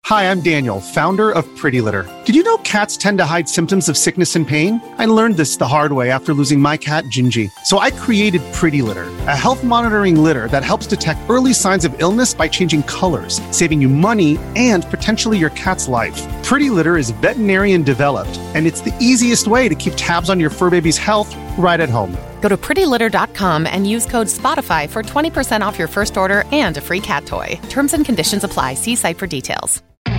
Hi, I'm Daniel, founder of Pretty Litter. Did you know cats tend to hide symptoms of sickness and pain? I learned this the hard way after losing my cat, Gingy. So I created Pretty Litter, a health monitoring litter that helps detect early signs of illness by changing colors, saving you money and potentially your cat's life. Pretty Litter is veterinarian developed, and it's the easiest way to keep tabs on your fur baby's health right at home. Go to prettylitter.com and use code SPOTIFY for 20% off your first order and a free cat toy. Terms and conditions apply. See site for details.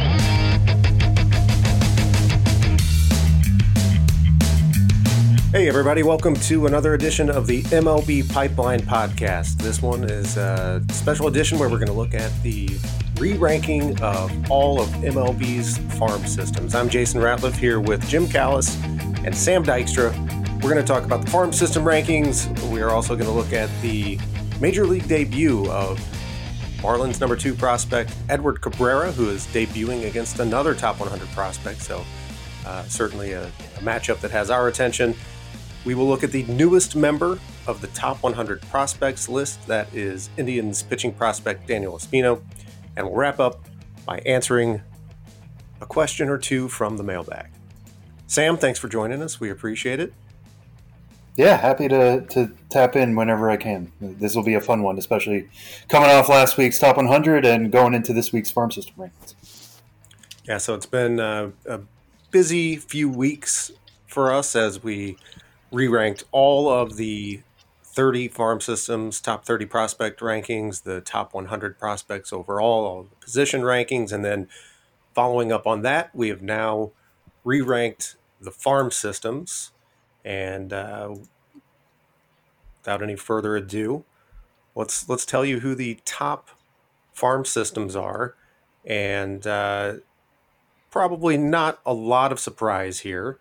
Hey everybody, welcome to another edition of the MLB Pipeline Podcast. This one is a special edition where we're going to look at the re-ranking of all of MLB's farm systems. I'm Jason Ratliff here with Jim Callis and Sam Dykstra. We're going to talk about the farm system rankings. We are also going to look at the Major League debut of Marlins number 2 prospect Edward Cabrera, who is debuting against another top 100 prospect. So certainly a matchup that has our attention. We will look at the newest member of the top 100 prospects list. That is Indians pitching prospect Daniel Espino. And we'll wrap up by answering a question or two from the mailbag. Sam, thanks for joining us. We appreciate it. Yeah, happy to tap in whenever I can. This will be a fun one, especially coming off last week's top 100 and going into this week's farm system rankings. Yeah, so it's been a busy few weeks for us as we re-ranked all of the 30 farm systems, top 30 prospect rankings, the top 100 prospects overall, all the position rankings, and then following up on that, we have now re-ranked the farm systems. And without any further ado, let's tell you who the top farm systems are, and probably not a lot of surprise here.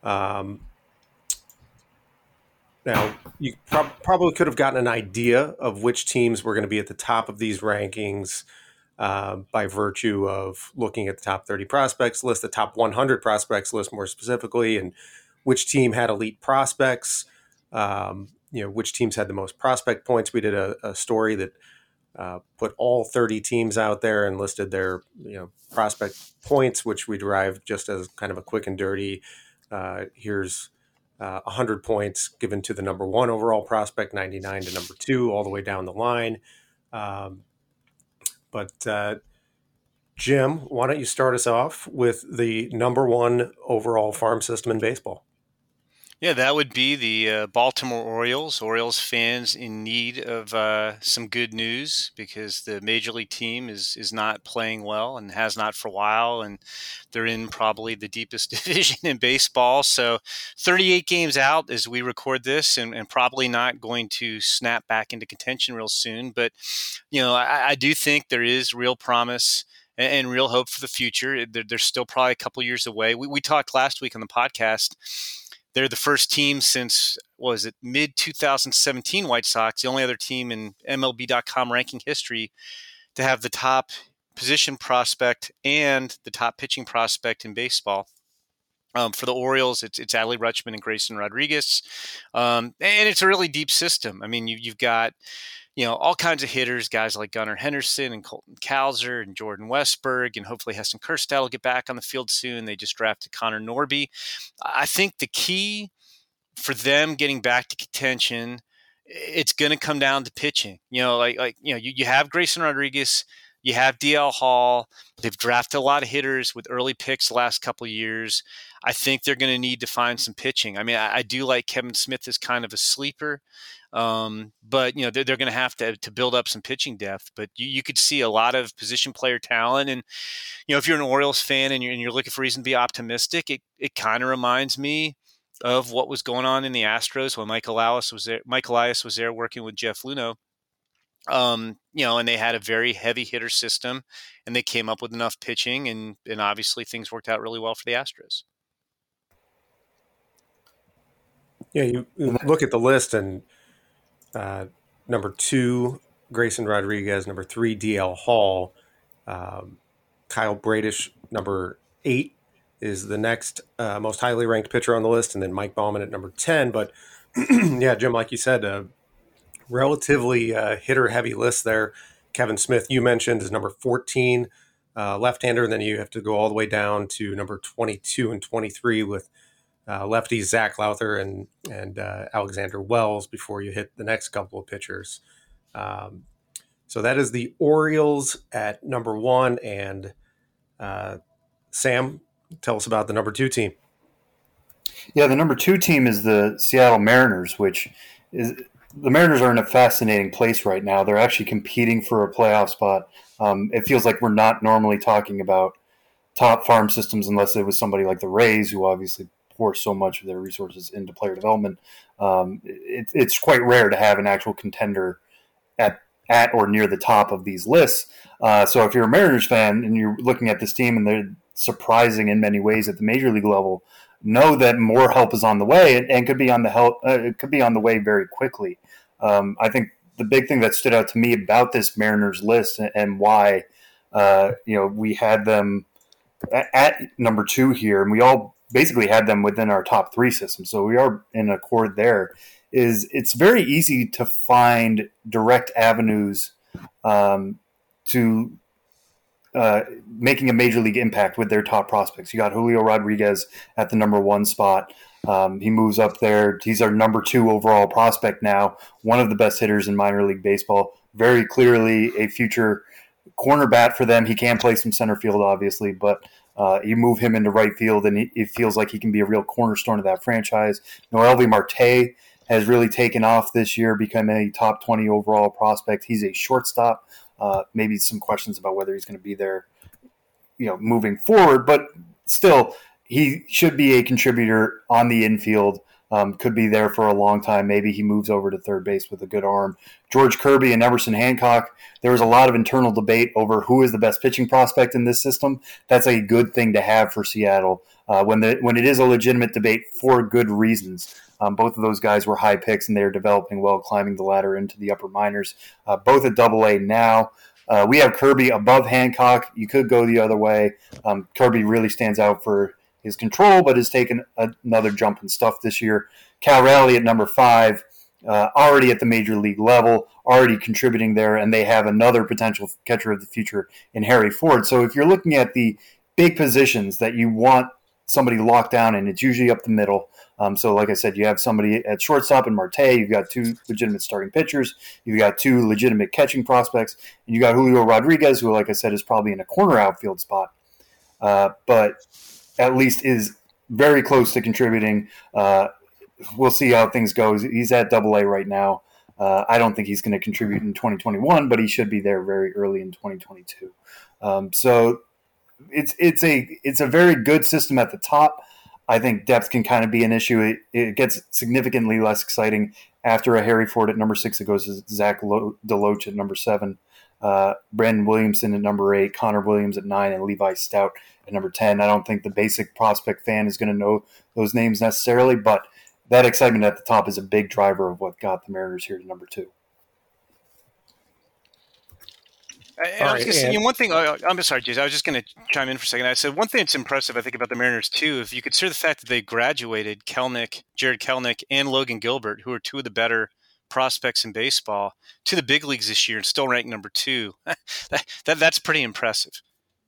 Now, you probably could have gotten an idea of which teams were going to be at the top of these rankings by virtue of looking at the top 30 prospects list, the top 100 prospects list more specifically, and which team had elite prospects, which teams had the most prospect points. We did a story that put all 30 teams out there and listed their prospect points, which we derived just as kind of a quick and dirty. Here's 100 points given to the number 1 overall prospect, 99 to number 2, all the way down the line. But Jim, why don't you start us off with the number 1 overall farm system in baseball? Yeah, that would be the Baltimore Orioles. Orioles fans in need of some good news because the Major League team is not playing well and has not for a while, and they're in probably the deepest division in baseball. So 38 games out as we record this and probably not going to snap back into contention real soon. But, I do think there is real promise and real hope for the future. They're still probably a couple years away. We talked last week on the podcast. They're the first team since, mid-2017 White Sox, the only other team in MLB.com ranking history to have the top position prospect and the top pitching prospect in baseball. For the Orioles, it's Adley Rutschman and Grayson Rodriguez. And it's a really deep system. I mean, you've got all kinds of hitters, guys like Gunnar Henderson and Colton Cowser and Jordan Westberg, and hopefully Heston Kjerstad will get back on the field soon. They just drafted Connor Norby. I think the key for them getting back to contention, it's going to come down to pitching. You have Grayson Rodriguez, you have DL Hall. They've drafted a lot of hitters with early picks the last couple of years. I think they're going to need to find some pitching. I mean, I do like Kevin Smith as kind of a sleeper. But they're going to have to build up some pitching depth, but you could see a lot of position player talent. And, if you're an Orioles fan and you're looking for reason to be optimistic, it kind of reminds me of what was going on in the Astros when Mike Elias was there working with Jeff Luhnow. And they had a very heavy hitter system and they came up with enough pitching and obviously things worked out really well for the Astros. Yeah. You look at the list and, number 2, Grayson Rodriguez, number 3, DL Hall, Kyle Bradish, number 8 is the next most highly ranked pitcher on the list. And then Mike Baumann at number 10. But yeah, Jim, like you said, relatively hitter heavy list there. Kevin Smith, you mentioned, is number 14 left-hander, and then you have to go all the way down to number 22 and 23 with lefties Zach Lowther and Alexander Wells before you hit the next couple of pitchers. So that is the Orioles at number 1. And Sam, tell us about the number 2 team. Yeah, the number 2 team is the Seattle Mariners, which is the Mariners are in a fascinating place right now. They're actually competing for a playoff spot. It feels like we're not normally talking about top farm systems unless it was somebody like the Rays, who obviously pour so much of their resources into player development. It's quite rare to have an actual contender at or near the top of these lists. So if you're a Mariners fan and you're looking at this team and they're surprising in many ways at the major league level, know that more help is on the way and could be on the way very quickly. I think the big thing that stood out to me about this Mariners list and why we had them at number 2 here, and we all basically had them within our top 3 system, so we are in accord there, is it's very easy to find direct avenues to making a major league impact with their top prospects. You got Julio Rodriguez at the number 1 spot. He moves up there. He's our number 2 overall prospect now, one of the best hitters in minor league baseball, very clearly a future corner bat for them. He can play some center field, obviously, but you move him into right field, and it feels like he can be a real cornerstone of that franchise. Noelvi Marte has really taken off this year, becoming a top 20 overall prospect. He's a shortstop. Maybe some questions about whether he's going to be there, moving forward, but still, he should be a contributor on the infield. Could be there for a long time. Maybe he moves over to third base with a good arm. George Kirby and Emerson Hancock, there was a lot of internal debate over who is the best pitching prospect in this system. That's a good thing to have for Seattle when it is a legitimate debate for good reasons. Both of those guys were high picks, and they're developing well, climbing the ladder into the upper minors, both at Double-A now. We have Kirby above Hancock. You could go the other way. Kirby really stands out for his control, but has taken another jump in stuff this year. Cal Raleigh at number 5, already at the major league level, already contributing there, and they have another potential catcher of the future in Harry Ford. So if you're looking at the big positions that you want somebody locked down in, it's usually up the middle. So like I said, you have somebody at shortstop in Marte, you've got 2 legitimate starting pitchers, you've got 2 legitimate catching prospects, and you got Julio Rodriguez, who, like I said, is probably in a corner outfield spot. But at least is very close to contributing. We'll see how things go. He's at Double-A right now. I don't think he's going to contribute in 2021, but he should be there very early in 2022. So it's a very good system at the top. I think depth can kind of be an issue. It gets significantly less exciting after a Harry Ford at number 6. It goes to Zach DeLoach at number 7. Brandon Williamson at number 8, Connor Williams at 9, and Levi Stout at number 10. I don't think the basic prospect fan is going to know those names necessarily, but that excitement at the top is a big driver of what got the Mariners here to number 2. One thing, I'm sorry, Jason, I was just going to chime in for a second. I said one thing that's impressive, I think, about the Mariners, too, if you consider the fact that they graduated Jared Kelnick, and Logan Gilbert, who are 2 of the better prospects in baseball, to the big leagues this year and still ranked number 2. That's pretty impressive.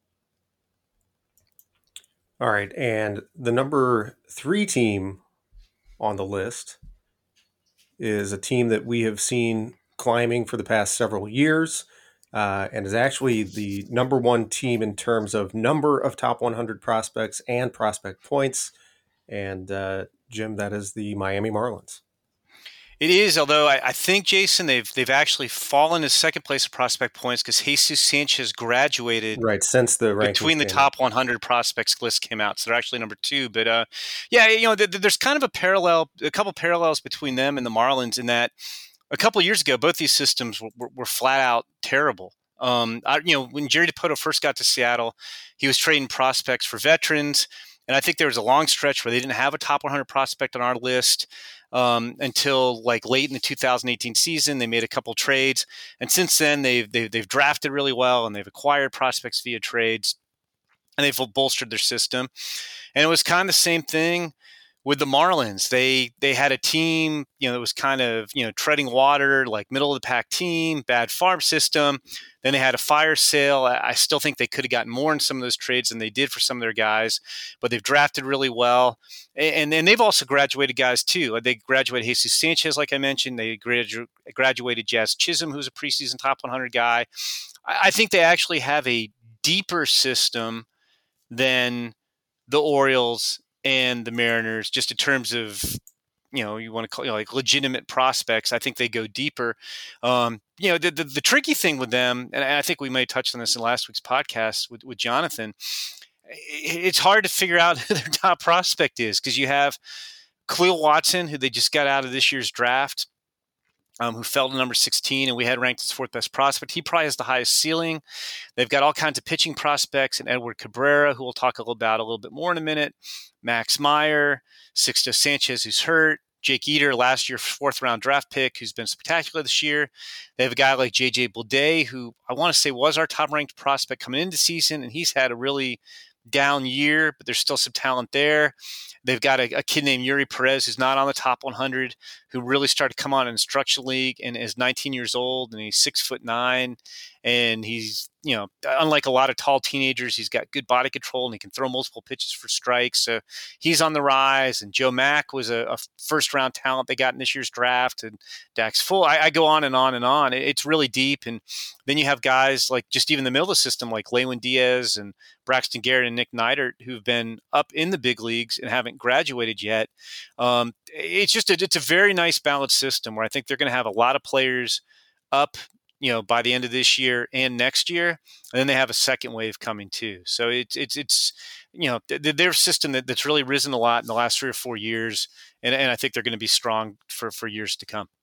All right, and the number 3 team on the list is a team that we have seen climbing for the past several years, and is actually the number 1 team in terms of number of top 100 prospects and prospect points. And Jim, that is the Miami Marlins. It is, although I think, Jason, they've actually fallen to second place of prospect points because Jesus Sanchez graduated since the between the top 100 prospects list came out, so they're actually number 2. But there's kind of a couple parallels between them and the Marlins in that a couple of years ago, both these systems were flat out terrible. When Jerry Dipoto first got to Seattle, he was trading prospects for veterans, and I think there was a long stretch where they didn't have a top 100 prospect on our list. Until like late in the 2018 season. They made a couple trades, and since then they've drafted really well, and they've acquired prospects via trades, and they've bolstered their system. And it was kind of the same thing with the Marlins, they had a team, that was kind of, treading water, like middle of the pack team, bad farm system. Then they had a fire sale. I still think they could have gotten more in some of those trades than they did for some of their guys, but they've drafted really well. And then they've also graduated guys too. They graduated Jesus Sanchez, like I mentioned. They graduated Jazz Chisholm, who's a preseason top 100 guy. I think they actually have a deeper system than the Orioles and the Mariners, just in terms of, you want to call like legitimate prospects. I think they go deeper. The tricky thing with them, and I think we may have touched on this in last week's podcast with Jonathan, it's hard to figure out who their top prospect is, because you have Khalil Watson, who they just got out of this year's draft, who fell to number 16, and we had ranked as fourth best prospect. He probably has the highest ceiling. They've got all kinds of pitching prospects, and Edward Cabrera, who we'll talk about a little bit more in a minute, Max Meyer, Sixto Sanchez, who's hurt, Jake Eater, last year's fourth-round draft pick, who's been spectacular this year. They have a guy like J.J. Bleday, who I want to say was our top-ranked prospect coming into the season, and he's had a really down year, but there's still some talent there. They've got a kid named Yuri Perez, who's not on the top 100, who really started to come on in Instruction League and is 19 years old, and he's 6'9", and he's, unlike a lot of tall teenagers, he's got good body control and he can throw multiple pitches for strikes. So he's on the rise. And Joe Mack was a first-round talent they got in this year's draft, and Dax Full. I go on and on and on. It's really deep. And then you have guys like just even the middle of the system, like Lewin Diaz and Braxton Garrett and Nick Neidert, who've been up in the big leagues and haven't graduated yet. It's a very nice balanced system where I think they're going to have a lot of players up, by the end of this year and next year, and then they have a second wave coming too. So it's their system that's really risen a lot in the last 3 or 4 years, and I think they're going to be strong for years to come.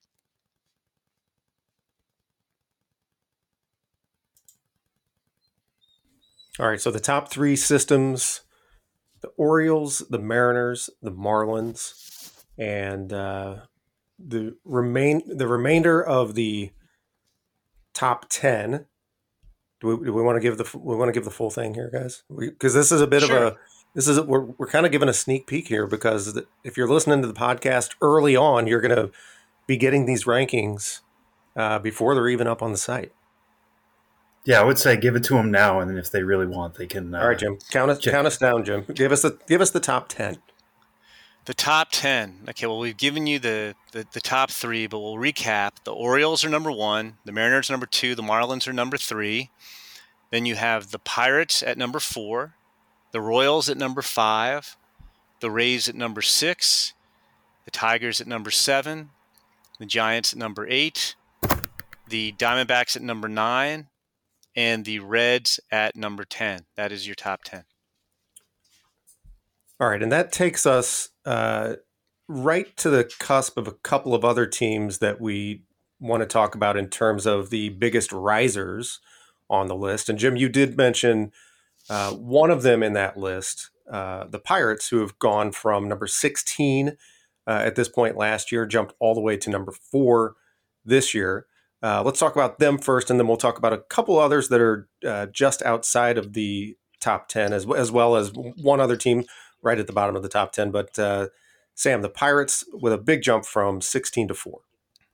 All right, so the top 3 systems: the Orioles, the Mariners, the Marlins, and the remainder of the top 10. Do we want to give the full thing here, guys? Because this is a bit Sure. of a we're kind of giving a sneak peek here, because if you're listening to the podcast early on, you're going to be getting these rankings before they're even up on the site. Yeah, I would say give it to them now, and then if they really want, they can. All right, Jim, count us down, Jim. Give us the top 10. The top 10. Okay, well, we've given you the top 3, but we'll recap. The Orioles are number 1, the Mariners are number 2, the Marlins are number 3. Then you have the Pirates at number 4, the Royals at number 5, the Rays at number 6, the Tigers at number 7, the Giants at number 8, the Diamondbacks at number 9, and the Reds at number 10. That is your top 10. All right, and that takes us right to the cusp of a couple of other teams that we want to talk about in terms of the biggest risers on the list. And Jim, you did mention one of them in that list, the Pirates, who have gone from number 16 at this point last year, jumped all the way to number 4 this year. Let's talk about them first, and then we'll talk about a couple others that are just outside of the top 10, as well as one other team right at the bottom of the top 10. But Sam, the Pirates with a big jump from 16 to 4.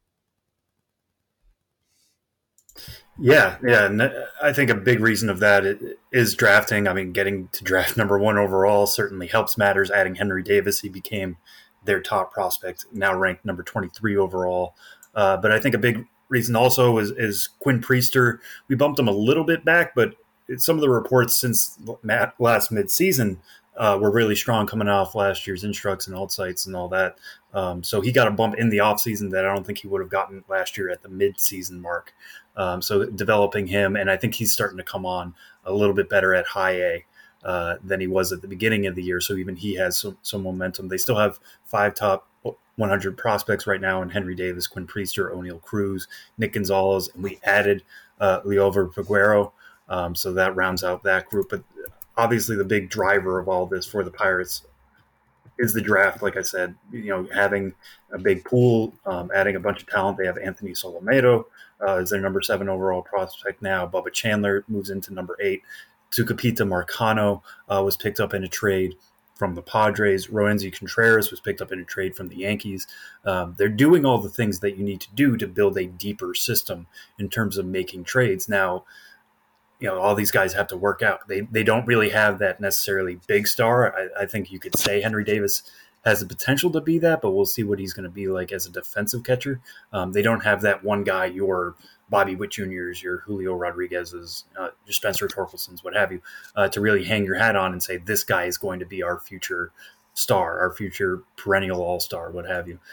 Yeah. And I think a big reason of that is drafting. I mean, getting to draft number 1 overall certainly helps matters. Adding Henry Davis, he became their top prospect, now ranked number 23 overall. But I think a big reason also is Quinn Priester. We bumped him a little bit back, but some of the reports since last midseason were really strong coming off last year's Instructs and alt sites and all that. So he got a bump in the offseason that I don't think he would have gotten last year at the mid-season mark. So developing him, and I think he's starting to come on a little bit better at high A than he was at the beginning of the year. So even he has some momentum. They still have 5 top 100 prospects right now in Henry Davis, Quinn Priester, O'Neill Cruz, Nick Gonzalez, and we added Liover Peguero. So that rounds out that group. But obviously the big driver of all this for the Pirates is the draft. Like I said, having a big pool, adding a bunch of talent. They have Anthony Solomedo is their number 7 overall prospect now. Bubba Chandler moves into number 8. Tucupita Marcano was picked up in a trade from the Padres. Roansy Contreras was picked up in a trade from the Yankees. They're doing all the things that you need to do to build a deeper system in terms of making trades. Now, all these guys have to work out. They don't really have that necessarily big star. I think you could say Henry Davis has the potential to be that, but we'll see what he's going to be like as a defensive catcher. They don't have that one guy, your Bobby Witt Jr.'s, your Julio Rodriguez's, your Spencer Torkelson's, what have you, to really hang your hat on and say, this guy is going to be our future star, our future perennial all-star, what have you.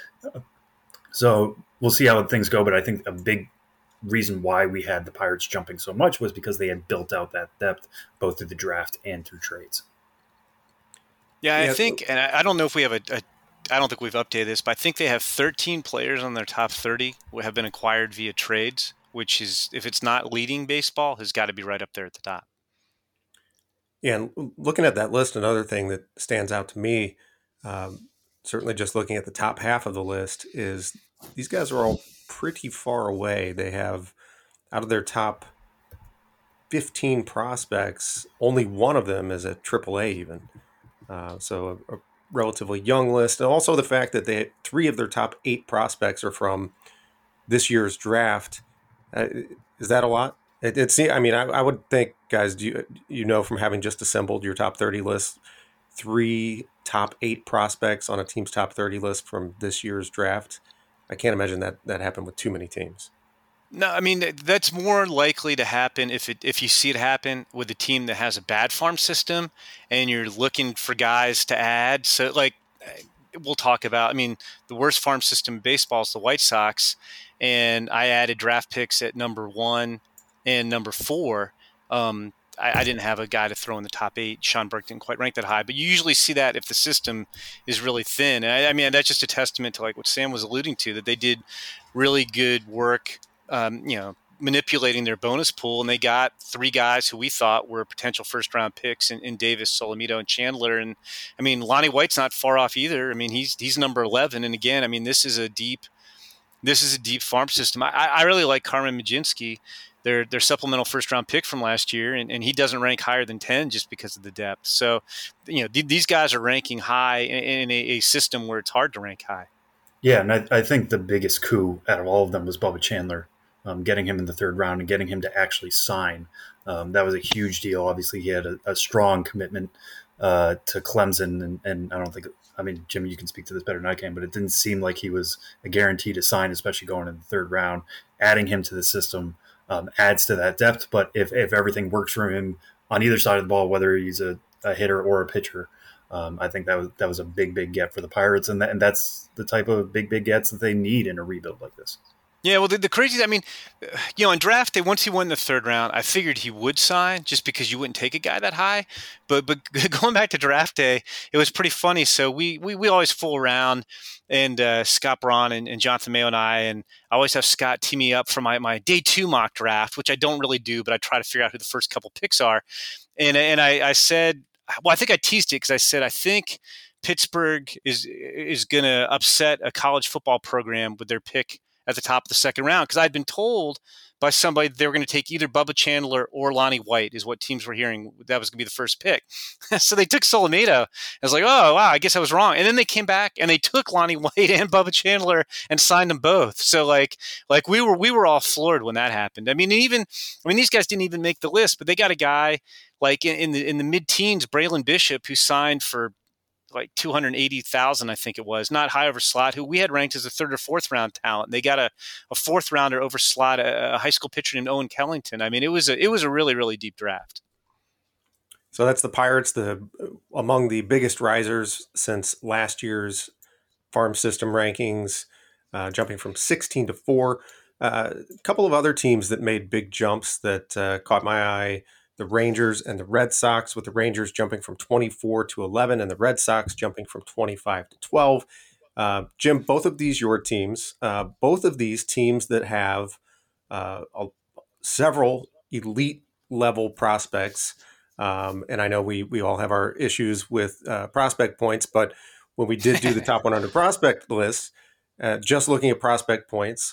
So we'll see how things go, but I think a big reason why we had the Pirates jumping so much was because they had built out that depth both through the draft and through trades. Yeah, I think, and I don't know if we have I don't think we've updated this, but I think they have 13 players on their top 30 who have been acquired via trades, which is, if it's not leading baseball, has got to be right up there at the top. Yeah, and looking at that list, another thing that stands out to me, certainly just looking at the top half of the list, is these guys are all pretty far away. They have, out of their top 15 prospects, only one of them is at AAA even. So a relatively young list. And also the fact that 3 of their top 8 prospects are from this year's draft. Is that a lot? I would think, guys, from having just assembled your top 30 list, 3 top 8 prospects on a team's top 30 list from this year's draft. I can't imagine that happened with too many teams. No, I mean, that's more likely to happen if you see it happen with a team that has a bad farm system and you're looking for guys to add. So, we'll talk about, the worst farm system in baseball is the White Sox, and I added draft picks at number 1 and number 4. I didn't have a guy to throw in the top 8. Sean Burke didn't quite rank that high, but you usually see that if the system is really thin. And that's just a testament to what Sam was alluding to, that they did really good work manipulating their bonus pool, and they got 3 guys who we thought were potential first-round picks in Davis, Solomito, and Chandler. And Lonnie White's not far off either. He's number 11. And again, this is a deep farm system. I really like Carmen Mlodzinski, their supplemental first-round pick from last year, and he doesn't rank higher than 10 just because of the depth. So, these guys are ranking high in a system where it's hard to rank high. Yeah, and I think the biggest coup out of all of them was Bubba Chandler. Getting him in the 3rd round and getting him to actually sign. That was a huge deal. Obviously, he had a strong commitment to Clemson, and I don't think – Jim, you can speak to this better than I can, but it didn't seem like he was a guarantee to sign, especially going in the 3rd round. Adding him to the system adds to that depth, but if everything works for him on either side of the ball, whether he's a hitter or a pitcher, I think that was a big get for the Pirates, and that's the type of big gets that they need in a rebuild like this. Yeah, well, the crazy, in draft day, once he went in the 3rd round, I figured he would sign just because you wouldn't take a guy that high. But going back to draft day, it was pretty funny. So we always fool around, and Scott Braun and Jonathan Mayo and I always have Scott tee me up for my day 2 mock draft, which I don't really do, but I try to figure out who the first couple picks are. And I said, well, I think I teased it because I said, I think Pittsburgh is going to upset a college football program with their pick at the top of the 2nd round, because I'd been told by somebody they were going to take either Bubba Chandler or Lonnie White is what teams were hearing. That was going to be the first pick. So they took Solomito. I was like, oh, wow, I guess I was wrong. And then they came back and they took Lonnie White and Bubba Chandler and signed them both. So we were all floored when that happened. These guys didn't even make the list, but they got a guy in the mid-teens, Braylon Bishop, who signed for $280,000, I think it was, not high over slot, who we had ranked as a 3rd or 4th round talent. They got a 4th rounder over slot, a high school pitcher named Owen Kellington. It was a really, really deep draft. So that's the Pirates, among the biggest risers since last year's farm system rankings, jumping from 16 to 4. A couple of other teams that made big jumps that caught my eye: the Rangers and the Red Sox, with the Rangers jumping from 24 to 11 and the Red Sox jumping from 25 to 12. Jim, both of these your teams, both of these teams that have several elite level prospects. And I know we all have our issues with prospect points, but when we did do the top 100 prospect list, just looking at prospect points,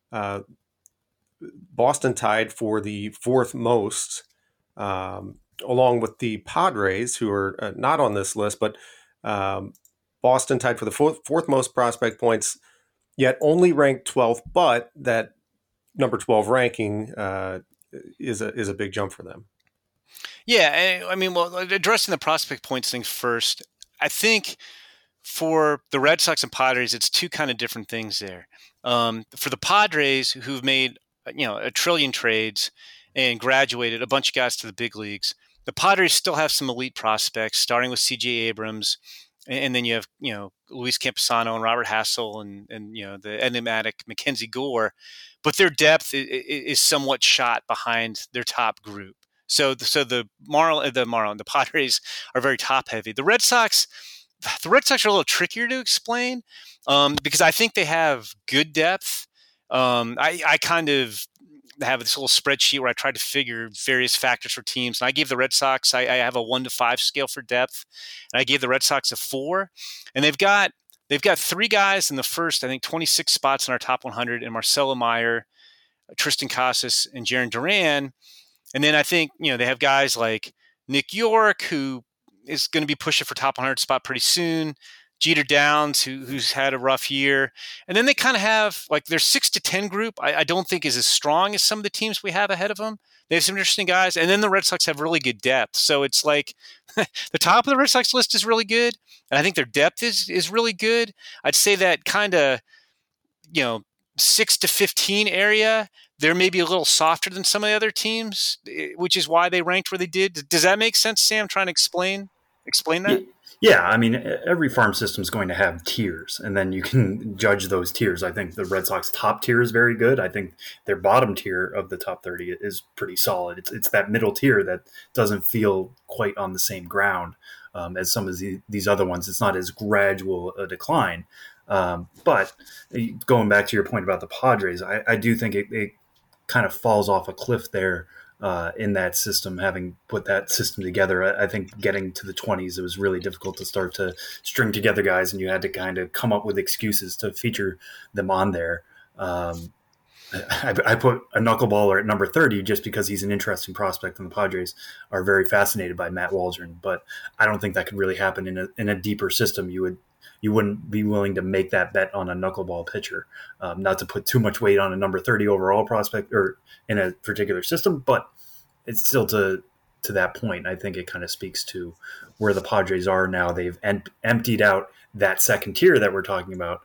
Boston tied for the 4th most, along with the Padres, who are not on this list. But Boston tied for the fourth most prospect points, yet only ranked 12th, but that number 12 ranking is a big jump for them. Yeah, I mean, well, addressing the prospect points thing first, I think for the Red Sox and Padres, it's two kind of different things there. For the Padres, who've made a trillion trades and graduated a bunch of guys to the big leagues, the Padres still have some elite prospects, starting with C.J. Abrams, and then you have Luis Campusano and Robert Hassel and the enigmatic Mackenzie Gore, but their depth is somewhat shot behind their top group. So the Padres are very top heavy. The Red Sox are a little trickier to explain because I think they have good depth. I kind of have this little spreadsheet where I tried to figure various factors for teams. And I gave the Red Sox, I have a 1 to 5 scale for depth, and I gave the Red Sox a 4. And they've got 3 guys in the first, I think, 26 spots in our top 100, and Marcelo Meyer, Tristan Casas, and Jarren Duran. And then I think, they have guys like Nick York, who is going to be pushing for top 100 spot pretty soon. Jeter Downs, who's had a rough year. And then they kind of have, like, their 6 to 10 group, I don't think is as strong as some of the teams we have ahead of them. They have some interesting guys. And then the Red Sox have really good depth. So it's like the top of the Red Sox list is really good. And I think their depth is really good. I'd say that kind of, 6 to 15 area, they're maybe a little softer than some of the other teams, which is why they ranked where they did. Does that make sense, Sam, trying to explain that? Yeah, I mean, every farm system is going to have tiers, and then you can judge those tiers. I think the Red Sox top tier is very good. I think their bottom tier of the top 30 is pretty solid. It's that middle tier that doesn't feel quite on the same ground as some of these other ones. It's not as gradual a decline. But going back to your point about the Padres, I do think it kind of falls off a cliff there. In that system, having put that system together, I think getting to the 20s, it was really difficult to start to string together guys, and you had to kind of come up with excuses to feature them on there. I put a knuckleballer at number 30 just because he's an interesting prospect, and the Padres are very fascinated by Matt Waldron. But I don't think that could really happen in a deeper system. You wouldn't be willing to make that bet on a knuckleball pitcher, not to put too much weight on a number 30 overall prospect or in a particular system, but it's still to that point. I think it kind of speaks to where the Padres are now. They've emptied out that second tier that we're talking about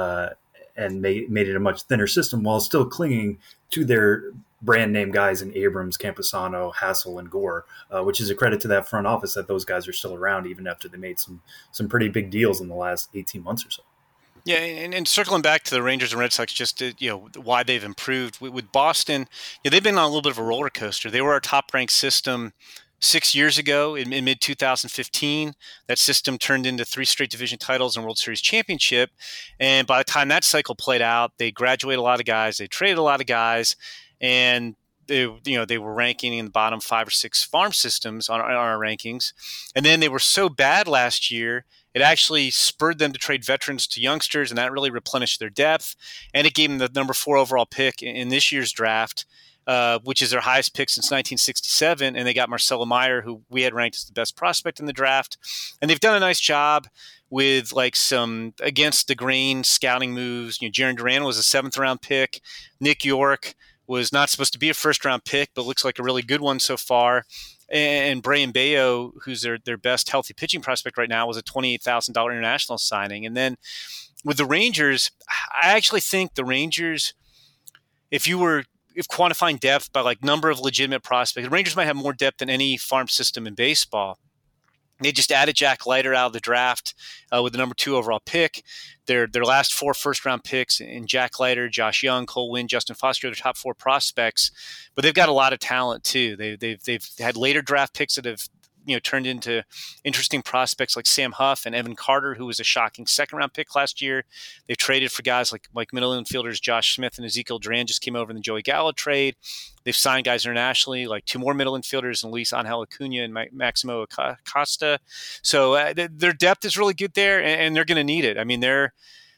and made it a much thinner system while still clinging to their brand name guys in Abrams, Campusano, Hassel, and Gore, which is a credit to that front office that those guys are still around even after they made some pretty big deals in the last 18 months or so. Yeah, and circling back to the Rangers and Red Sox, just to, why they've improved with Boston, they've been on a little bit of a roller coaster. They were our top-ranked system 6 years ago in mid-2015. That system turned into 3 straight division titles and World Series championship. And by the time that cycle played out, they graduated a lot of guys, they traded a lot of guys, and they were ranking in the bottom 5 or 6 farm systems on our rankings. And then they were so bad last year, it actually spurred them to trade veterans to youngsters, and that really replenished their depth. And it gave them the number 4 overall pick in this year's draft, which is their highest pick since 1967. And they got Marcelo Meyer, who we had ranked as the best prospect in the draft. And they've done a nice job with like some against the grain scouting moves. Jarren Duran was a 7th round pick. Nick York was not supposed to be a first-round pick, but looks like a really good one so far. And Brayan Bello, who's their best healthy pitching prospect right now, was a $28,000 international signing. And then with the Rangers, I actually think the Rangers, if quantifying depth by like number of legitimate prospects, the Rangers might have more depth than any farm system in baseball. They just added Jack Leiter out of the draft with the number 2 overall pick. Their last 4 first-round picks in Jack Leiter, Josh Young, Cole Winn, Justin Foster are their top 4 prospects. But they've got a lot of talent too. They've had later draft picks that have turned into interesting prospects like Sam Huff and Evan Carter, who was a shocking 2nd-round pick last year. They've traded for guys like middle infielders Josh Smith and Ezekiel Duran just came over in the Joey Gallo trade. They've signed guys internationally, like 2 more middle infielders, and Luis Angel Acuna and Maximo Acosta. So their depth is really good there, and they're going to need it. I mean, they're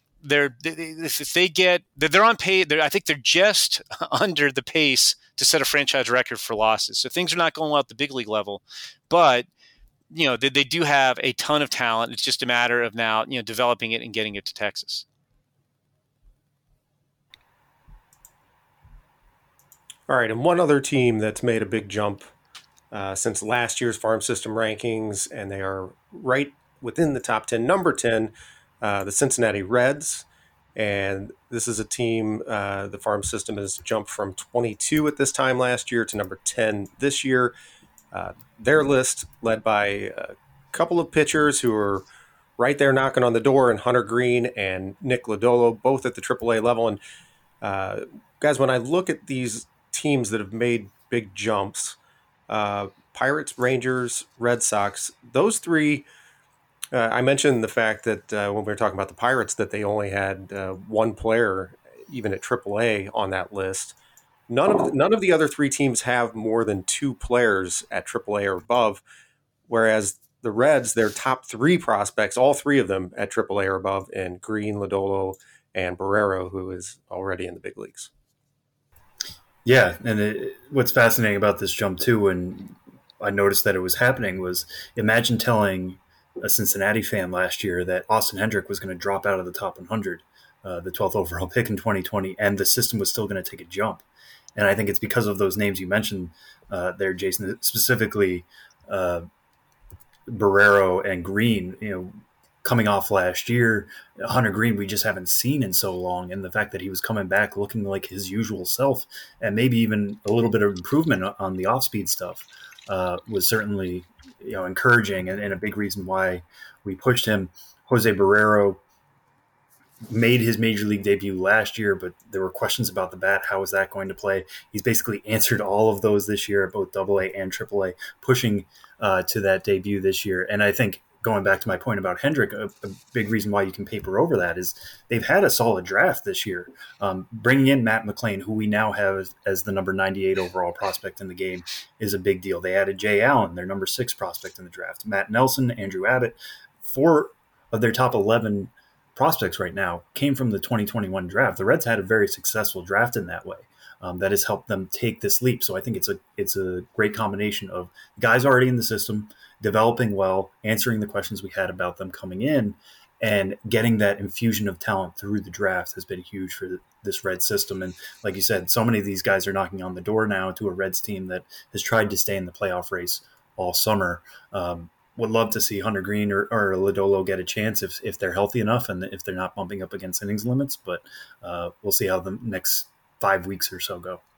on pace. I think they're just under the pace to set a franchise record for losses. So things are not going well at the big league level, but they do have a ton of talent. It's just a matter of now, developing it and getting it to Texas. All right, and one other team that's made a big jump since last year's farm system rankings, and they are right within the top 10, number 10, the Cincinnati Reds. And this is a team, the farm system has jumped from 22 at this time last year to number 10 this year. Their list led by a couple of pitchers who are right there knocking on the door, and Hunter Green and Nick Lodolo, both at the AAA level. And guys, when I look at these teams that have made big jumps, Pirates, Rangers, Red Sox, those three, I mentioned the fact that when we were talking about the Pirates, that they only had one player, even at AAA, on that list. None of the other three teams have more than two players at AAA or above, whereas the Reds, their top three prospects, all three of them at AAA or above, and Green, Lodolo, and Barrero, who is already in the big leagues. Yeah, and what's fascinating about this jump too, and I noticed that it was happening, was imagine telling a Cincinnati fan last year that Austin Hendrick was going to drop out of the top 100, the 12th overall pick in 2020, and the system was still going to take a jump. And I think it's because of those names you mentioned there, Jason, specifically Barrero and Green, coming off last year. Hunter Green, we just haven't seen in so long. And the fact that he was coming back looking like his usual self, and maybe even a little bit of improvement on the off-speed stuff, was certainly encouraging and a big reason why we pushed him. Jose Barrero made his major league debut last year, but there were questions about the bat. How is that going to play? He's basically answered all of those this year at both AA and AAA, pushing to that debut this year. And I think, going back to my point about Hendrick, a big reason why you can paper over that is they've had a solid draft this year. Bringing in Matt McLain, who we now have as the number 98 overall prospect in the game, is a big deal. They added Jay Allen, their number 6 prospect in the draft. Matt Nelson, Andrew Abbott, 4 of their top 11 prospects right now came from the 2021 draft. The Reds had a very successful draft in that way. That has helped them take this leap. So I think it's a great combination of guys already in the system, developing well, answering the questions we had about them coming in, and getting that infusion of talent through the draft has been huge for this Reds system. And like you said, so many of these guys are knocking on the door now to a Reds team that has tried to stay in the playoff race all summer. Would love to see Hunter Green or Lodolo get a chance if they're healthy enough and if they're not bumping up against innings limits. But we'll see how the next 5 weeks or so go.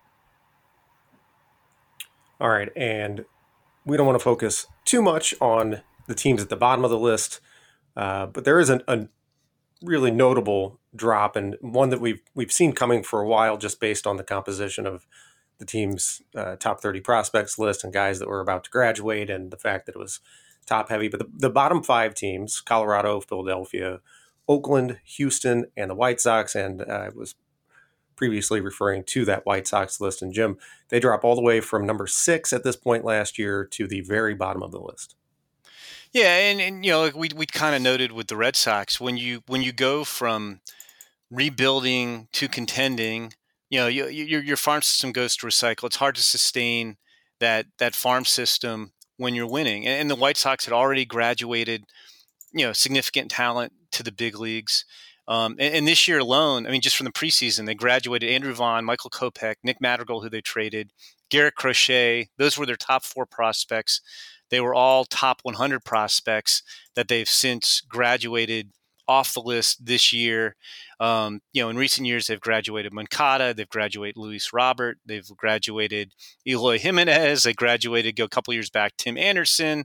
All right, and we don't want to focus too much on the teams at the bottom of the list, but there is a really notable drop, and one that we've seen coming for a while, just based on the composition of the team's top 30 prospects list and guys that were about to graduate, and the fact that it was top heavy. But the bottom 5 teams, Colorado, Philadelphia, Oakland, Houston, and the White Sox, and I was previously referring to that White Sox list, and Jim, they drop all the way from number 6 at this point last year to the very bottom of the list. Yeah, and we kind of noted with the Red Sox, when you go from rebuilding to contending, your farm system goes through a cycle. It's hard to sustain that farm system when you're winning. And the White Sox had already graduated, significant talent to the big leagues. And this year alone, just from the preseason, they graduated Andrew Vaughn, Michael Kopech, Nick Madrigal, who they traded, Garrett Crochet. Those were their top 4 prospects. They were all top 100 prospects that they've since graduated off the list this year. In recent years, they've graduated Moncada, they've graduated Luis Robert, they've graduated Eloy Jimenez, they graduated, a couple years back, Tim Anderson.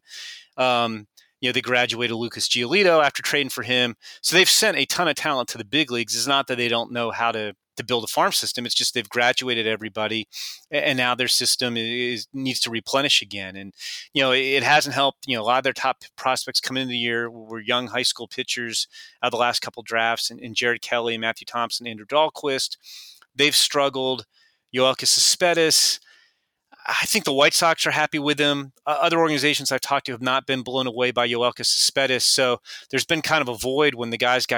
They graduated Lucas Giolito after trading for him. So they've sent a ton of talent to the big leagues. It's not that they don't know how to build a farm system. It's just they've graduated everybody, and now their system needs to replenish again. And, it hasn't helped. A lot of their top prospects coming into the year were young high school pitchers out of the last couple drafts, and Jared Kelly, Matthew Thompson, Andrew Dahlquist. They've struggled. Yoelkis Cespedes. I think the White Sox are happy with him. Other organizations I've talked to have not been blown away by Yoelkis Cespedes. So there's been kind of a void when the guys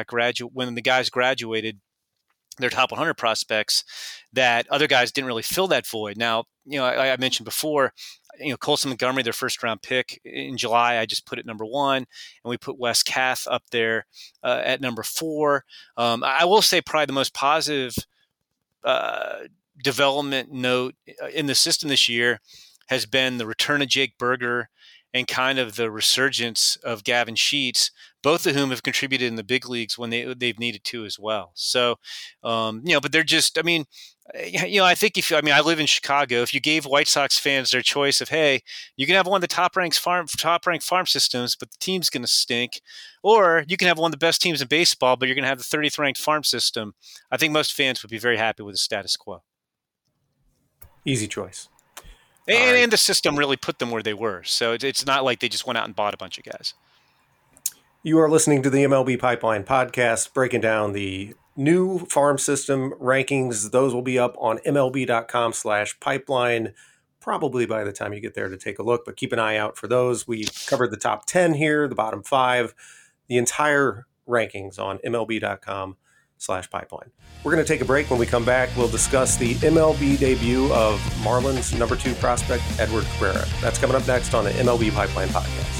graduated, their top 100 prospects, that other guys didn't really fill that void. Now, I mentioned before, Colson Montgomery, their first round pick in July, I just put at number 1, and we put Wes Kath up there at number 4. I will say probably the most positive development note in the system this year has been the return of Jake Berger and kind of the resurgence of Gavin Sheets, both of whom have contributed in the big leagues when they've needed to as well. So, but they're just, I think I live in Chicago. If you gave White Sox fans their choice of, hey, you can have one of the top ranked farm systems, but the team's going to stink, or you can have one of the best teams in baseball, but you're going to have the 30th ranked farm system, I think most fans would be very happy with the status quo. Easy choice. And the system really put them where they were. So it's not like they just went out and bought a bunch of guys. You are listening to the MLB Pipeline podcast, breaking down the new farm system rankings. Those will be up on MLB.com/pipeline, probably by the time you get there to take a look, but keep an eye out for those. We covered the top 10 here, the bottom 5, the entire rankings on MLB.com/pipeline. We're going to take a break. When we come back, we'll discuss the MLB debut of Marlins number 2 prospect, Edward Cabrera. That's coming up next on the MLB Pipeline podcast.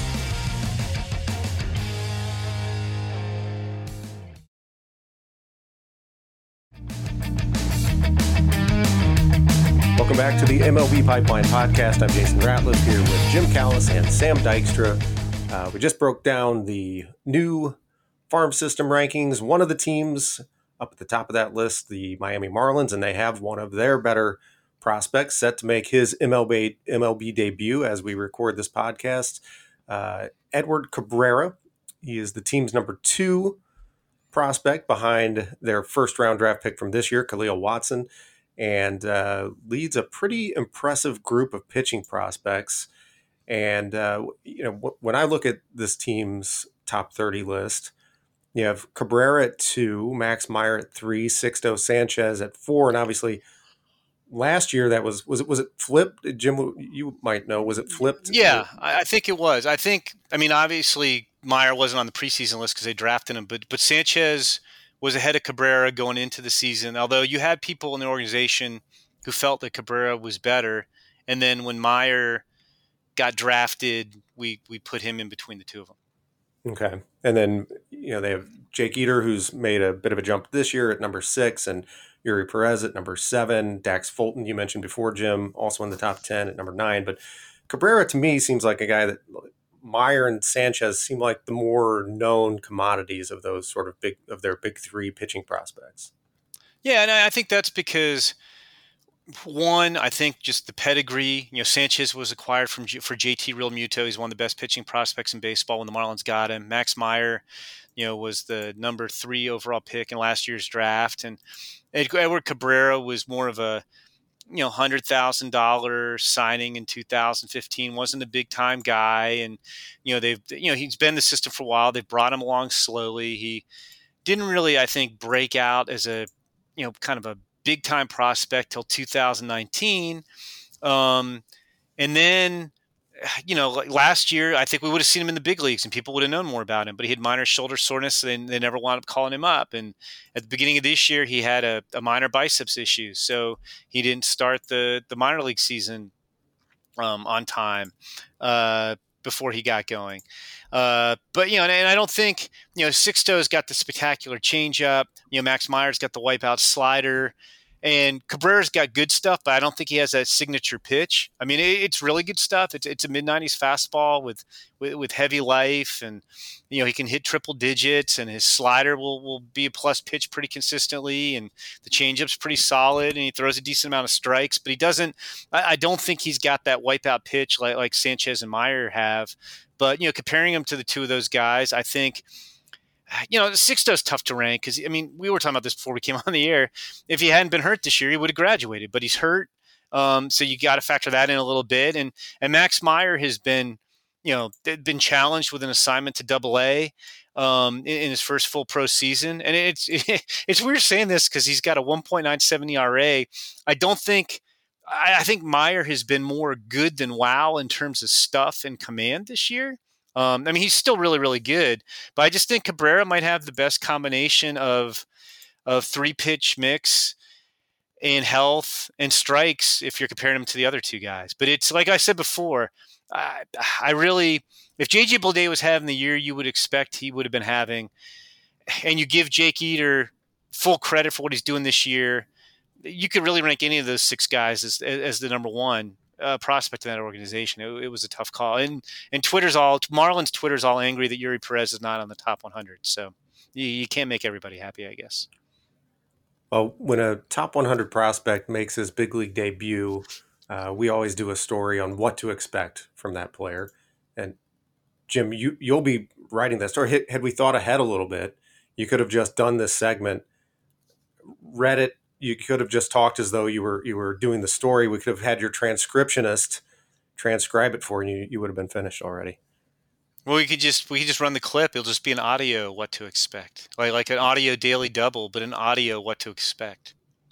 Welcome back to the MLB Pipeline podcast. I'm Jason Ratliff here with Jim Callis and Sam Dykstra. We just broke down the new farm system rankings. One of the teams up at the top of that list, the Miami Marlins, and they have one of their better prospects set to make his MLB debut as we record this podcast. Edward Cabrera. He is the team's number 2 prospect behind their first-round draft pick from this year, Khalil Watson, and leads a pretty impressive group of pitching prospects. And, when I look at this team's top 30 list, you have Cabrera at 2, Max Meyer at 3, Sixto Sanchez at 4, and obviously last year that was it flipped? Jim, you might know, was it flipped? Yeah, I think it was. Obviously Meyer wasn't on the preseason list because they drafted him, but Sanchez was ahead of Cabrera going into the season, although you had people in the organization who felt that Cabrera was better, and then when Meyer got drafted, we put him in between the two of them. Okay. And then, they have Jake Eder, who's made a bit of a jump this year at number 6, and Yuri Perez at number 7. Dax Fulton, you mentioned before, Jim, also in the top 10 at number 9. But Cabrera, to me, seems like a guy that Meyer and Sanchez seem like the more known commodities of those sort of their big 3 pitching prospects. Yeah, and I think that's because, one, I think just the pedigree. Sanchez was acquired for JT Realmuto. He's one of the best pitching prospects in baseball when the Marlins got him. Max Meyer, was the number 3 overall pick in last year's draft, and Edward Cabrera was more of a $100,000 signing in 2015. Wasn't a big time guy, and he's been in the system for a while. They've brought him along slowly. He didn't really, I think, break out as a kind of a big time prospect till 2019. And then, last year, I think we would have seen him in the big leagues and people would have known more about him, but he had minor shoulder soreness and they never wound up calling him up. And at the beginning of this year, he had a minor biceps issue. So he didn't start the minor league season on time before he got going. But, and I don't think, Sixto's got the spectacular changeup. Max Meyer's got the wipeout slider. And Cabrera's got good stuff, but I don't think he has that signature pitch. It's really good stuff. It's a mid-90s fastball with heavy life, and he can hit triple digits, and his slider will be a plus pitch pretty consistently, and the changeup's pretty solid, and he throws a decent amount of strikes. But he doesn't. I don't think he's got that wipeout pitch like Sanchez and Meyer have. But comparing him to the two of those guys, I think. Sixto's tough to rank because, we were talking about this before we came on the air. If he hadn't been hurt this year, he would have graduated, but he's hurt. So you got to factor that in a little bit. And Max Meyer has been, been challenged with an assignment to Double-A in his first full pro season. And it's weird saying this because he's got a 1.97 ERA. I think Meyer has been more good than wow in terms of stuff and command this year. He's still really, really good, but I just think Cabrera might have the best combination of 3-pitch mix in health and strikes if you're comparing him to the other two guys. But it's like I said before, I really, if JJ Bleday was having the year you would expect he would have been having, and you give Jake Eder full credit for what he's doing this year, you could really rank any of those six guys as the number one prospect in that organization. It was a tough call. And Marlins Twitter's all angry that Yuri Perez is not on the top 100. So you can't make everybody happy, I guess. Well, when a top 100 prospect makes his big league debut, we always do a story on what to expect from that player. And Jim, you'll be writing that story. Had we thought ahead a little bit, you could have just done this segment, read it. You could have just talked as though you were doing the story. We could have had your transcriptionist transcribe it for you. You would have been finished already. Well, we could just run the clip. It'll just be an audio what to expect, like an audio daily double, but an audio what to expect.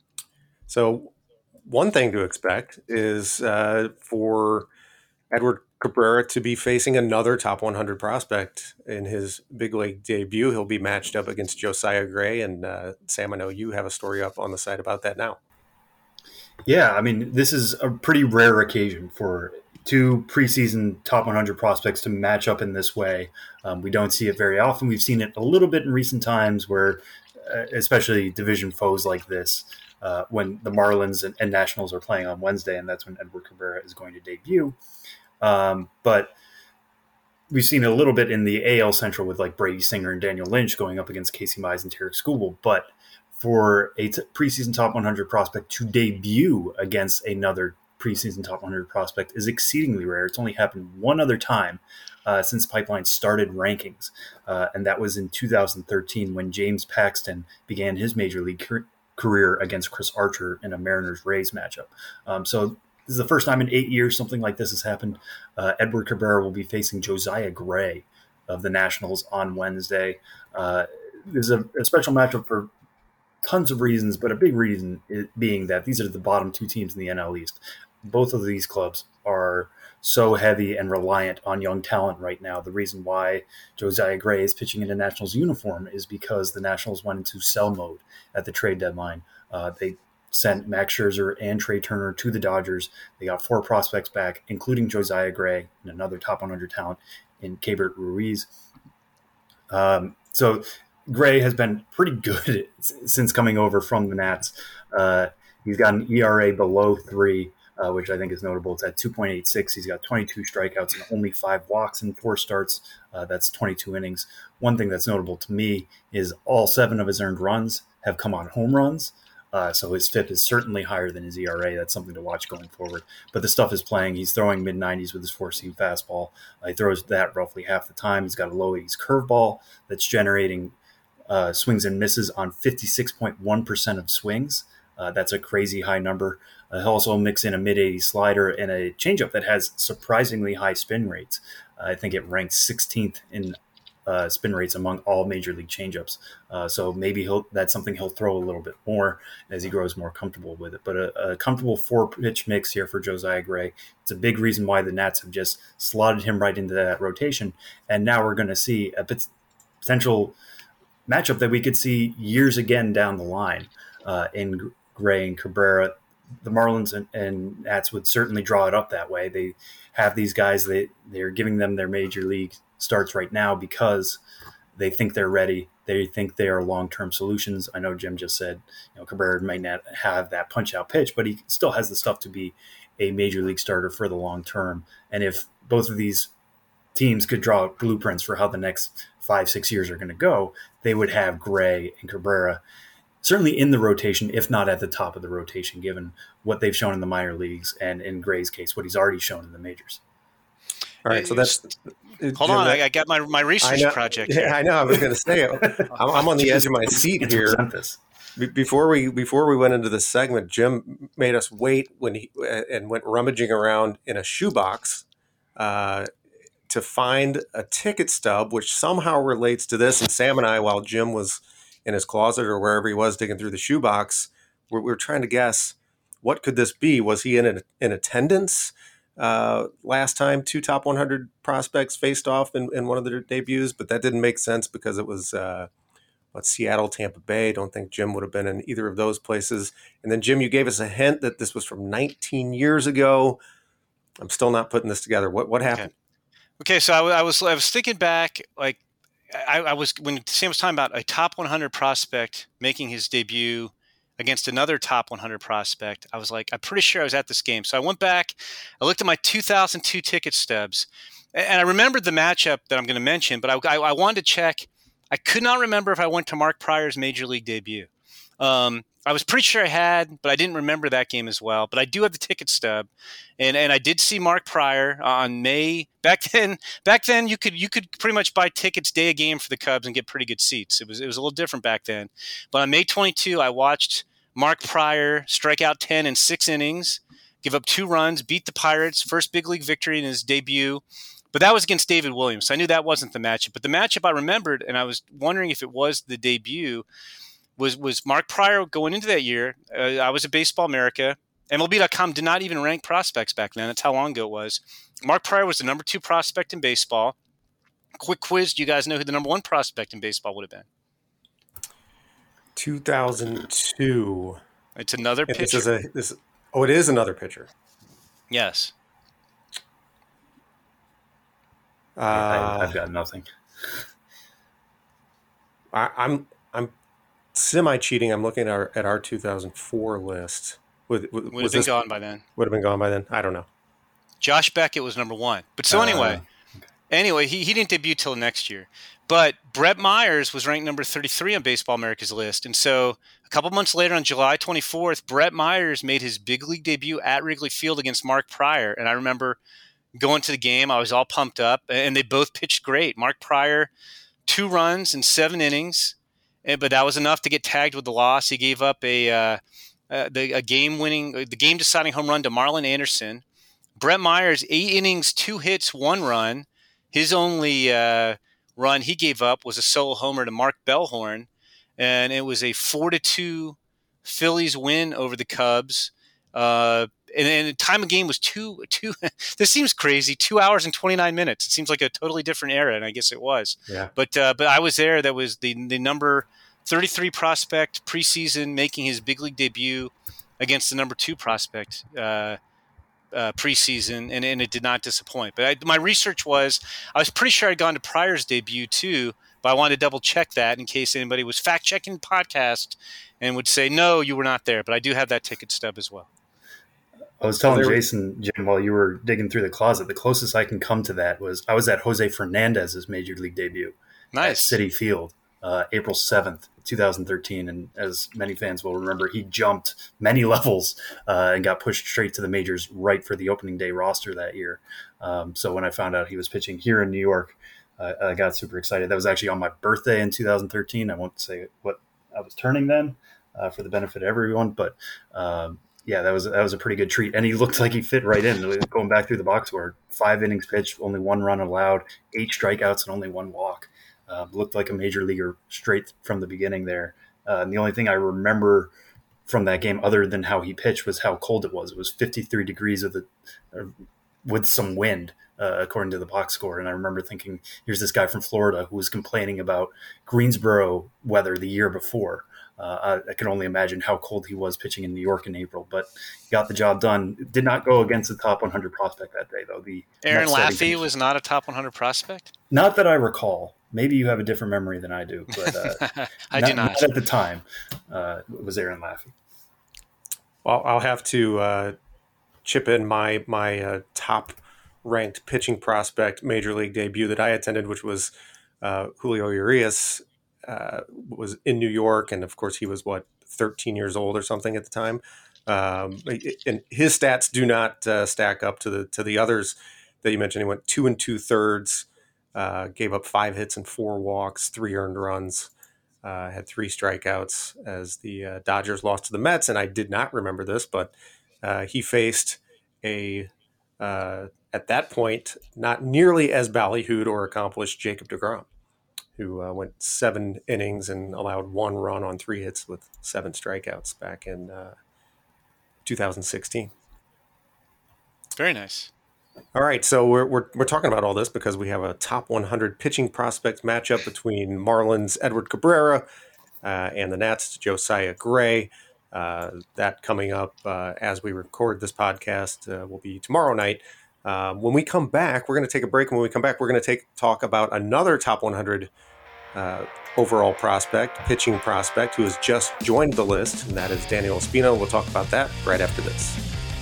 So one thing to expect is for Edward Cabrera to be facing another top 100 prospect in his big league debut. He'll be matched up against Josiah Gray, and Sam, I know you have a story up on the site about that now. Yeah, I mean, this is a pretty rare occasion for two preseason top 100 prospects to match up in this way. We don't see it very often. We've seen it a little bit in recent times where, especially division foes like this, when the Marlins and Nationals are playing on Wednesday, and that's when Edward Cabrera is going to debut. But we've seen it a little bit in the AL Central with like Brady Singer and Daniel Lynch going up against Casey Mize and Tarek Skubal. But for a preseason top 100 prospect to debut against another preseason top 100 prospect is exceedingly rare. It's only happened one other time since Pipeline started rankings, and that was in 2013 when James Paxton began his major league career against Chris Archer in a Mariners-Rays matchup. So this is the first time in 8 years something like this has happened. Edward Cabrera will be facing Josiah Gray of the Nationals on Wednesday. This is a special matchup for tons of reasons, but a big reason being that these are the bottom two teams in the NL East. Both of these clubs are so heavy and reliant on young talent right now. The reason why Josiah Gray is pitching in a Nationals uniform is because the Nationals went into sell mode at the trade deadline. They sent Max Scherzer and Trey Turner to the Dodgers. They got 4 prospects back, including Josiah Gray and another top 100 talent in Keibert Ruiz. So Gray has been pretty good since coming over from the Nats. He's got an ERA below 3, which I think is notable. It's at 2.86. He's got 22 strikeouts and only 5 walks in 4 starts. That's 22 innings. One thing that's notable to me is all 7 of his earned runs have come on home runs. So his FIP is certainly higher than his ERA. That's something to watch going forward. But the stuff is playing. He's throwing mid-90s with his 4-seam fastball. He throws that roughly half the time. He's got a low 80s curveball that's generating swings and misses on 56.1% of swings. That's a crazy high number. He'll also mix in a mid-80s slider and a changeup that has surprisingly high spin rates. I think it ranks 16th in spin rates among all major league changeups. So maybe that's something he'll throw a little bit more as he grows more comfortable with it. But a comfortable 4-pitch mix here for Josiah Gray. It's a big reason why the Nats have just slotted him right into that rotation. And now we're going to see a potential matchup that we could see years again down the line in Gray and Cabrera. The Marlins and Nats would certainly draw it up that way. They have these guys, they're giving them their major league starts right now because they think they're ready. They think they are long-term solutions. I know Jim just said, Cabrera might not have that punch-out pitch, but he still has the stuff to be a major league starter for the long term. And if both of these teams could draw blueprints for how the next 5-6 years are going to go, they would have Gray and Cabrera certainly in the rotation, if not at the top of the rotation, given what they've shown in the minor leagues and in Gray's case, what he's already shown in the majors. All right, so that's hold on. I got my research project. Yeah, I know. I was going to say I'm on the edge of my seat here. Before we went into this segment, Jim made us wait and went rummaging around in a shoebox to find a ticket stub, which somehow relates to this. And Sam and I, while Jim was in his closet or wherever he was digging through the shoebox, we were trying to guess what could this be. Was he in attendance? Last time 2 top 100 prospects faced off in one of their debuts, but that didn't make sense because it was Seattle, Tampa Bay. Don't think Jim would have been in either of those places. And then, Jim, you gave us a hint that this was from 19 years ago. I'm still not putting this together. What happened? Okay, so I was thinking back, like I was when Sam was talking about a top 100 prospect making his debut against another top 100 prospect. I was like, I'm pretty sure I was at this game. So I went back, I looked at my 2002 ticket stubs, and I remembered the matchup that I'm going to mention, but I wanted to check. I could not remember if I went to Mark Pryor's major league debut. I was pretty sure I had, but I didn't remember that game as well. But I do have the ticket stub, and I did see Mark Pryor on May. Back then you could pretty much buy tickets day a game for the Cubs and get pretty good seats. It was a little different back then. But on May 22, I watched Mark Pryor strike out 10 in 6 innings, give up 2 runs, beat the Pirates, first big league victory in his debut. But that was against David Williams. So I knew that wasn't the matchup. But the matchup I remembered, and I was wondering if it was the debut, was Mark Pryor going into that year. I was at Baseball America. MLB.com did not even rank prospects back then. That's how long ago it was. Mark Pryor was the number 2 prospect in baseball. Quick quiz. Do you guys know who the number 1 prospect in baseball would have been? 2002. It's another pitcher. It is another pitcher. Yes. I've got nothing. I'm semi-cheating. I'm looking at our 2004 list. Would have been gone by then. Would have been gone by then. I don't know. Josh Beckett was number 1. But so anyway, he didn't debut till next year. But Brett Myers was ranked number 33 on Baseball America's list. And so a couple months later, on July 24th, Brett Myers made his big league debut at Wrigley Field against Mark Pryor. And I remember going to the game. I was all pumped up, and they both pitched great. Mark Pryor, 2 runs in 7 innings, but that was enough to get tagged with the loss. He gave up the game-deciding home run to Marlon Anderson. Brett Myers, 8 innings, 2 hits, 1 run. His only run he gave up was a solo homer to Mark Bellhorn, and it was a 4-2 Phillies win over the Cubs. And the time of game was two. This seems crazy. 2 hours and 29 minutes. It seems like a totally different era, and I guess it was. Yeah. But I was there. That was the number 33 prospect preseason, making his big league debut against the number 2 prospect preseason, and it did not disappoint. But my research was, I was pretty sure I'd gone to Pryor's debut too, but I wanted to double check that in case anybody was fact checking the podcast and would say, no, you were not there. But I do have that ticket stub as well. I was telling Jason, Jim, while you were digging through the closet, the closest I can come to that was I was at Jose Fernandez's major league debut at Citi Field, April 7th, 2013. And as many fans will remember, he jumped many levels and got pushed straight to the majors right for the opening day roster that year. So when I found out he was pitching here in New York, I got super excited. That was actually on my birthday in 2013. I won't say what I was turning then for the benefit of everyone, but yeah, that was a pretty good treat. And he looked like he fit right in. Going back through the box score, 5 innings pitched, only 1 run allowed, 8 strikeouts, and only 1 walk. Looked like a major leaguer straight from the beginning there. And the only thing I remember from that game, other than how he pitched, was how cold it was. It was 53 degrees with some wind, according to the box score. And I remember thinking, here's this guy from Florida who was complaining about Greensboro weather the year before. I can only imagine how cold he was pitching in New York in April, but he got the job done. Did not go against the top 100 prospect that day, though. Aaron Laffey was not a top 100 prospect? Not that I recall. Maybe you have a different memory than I do, but I do not. At the time, it was Aaron Laffey. Well, I'll have to chip in my top ranked pitching prospect major league debut that I attended, which was Julio Urias. Was in New York, and of course he was 13 years old or something at the time. And his stats do not stack up to the others that you mentioned. He went 2 2/3, gave up 5 hits and 4 walks, 3 earned runs, had 3 strikeouts as the Dodgers lost to the Mets. And I did not remember this, but he faced at that point, not nearly as ballyhooed or accomplished Jacob deGrom, who went 7 innings and allowed 1 run on 3 hits with 7 strikeouts back in 2016. Very nice. All right, so we're talking about all this because we have a top 100 pitching prospect matchup between Marlins Edward Cabrera and the Nats Josiah Gray. That coming up as we record this podcast will be tomorrow night. When we come back, we're going to take a break. And when we come back, we're going to talk about another top 100 overall prospect, pitching prospect, who has just joined the list, and that is Daniel Espino. We'll talk about that right after this.